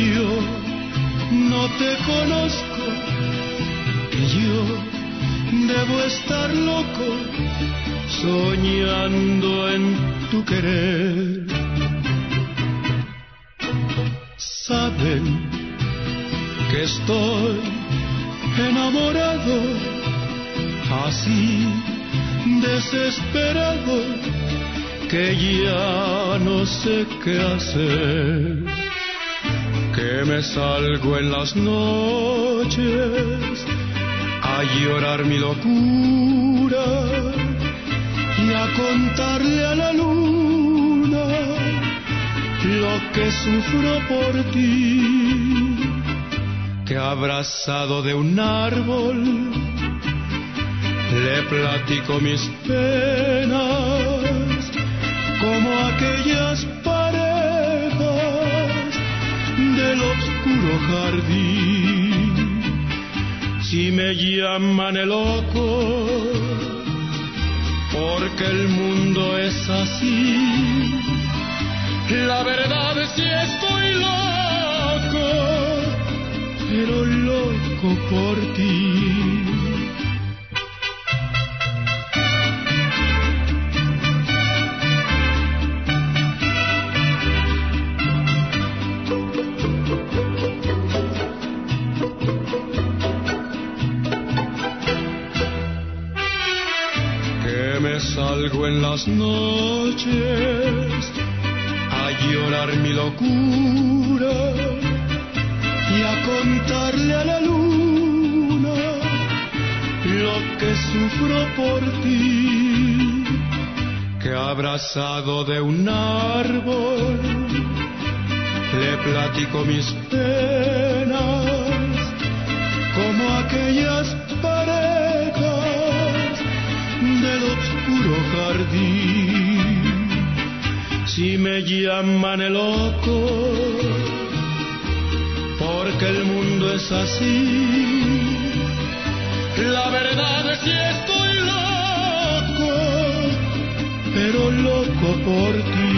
Yo no te conozco, yo debo estar loco soñando en tu querer. Saben que estoy enamorado, así desesperado, que ya no sé qué hacer, que me salgo en las noches a llorar mi locura y a contarle a la luna lo que sufro por ti, que abrazado de un árbol le platico mis penas, como aquellas parejas del oscuro jardín. Si me llaman el loco, porque el mundo es así, la verdad es que estoy loco, pero loco por ti. Salgo en las noches a llorar mi locura y a contarle a la luna lo que sufro por ti, que abrazado de un árbol le platico mis penas, como aquellas parejas del oscuro jardín. Si me llaman el loco, porque el mundo es así, la verdad es que estoy loco, pero loco por ti.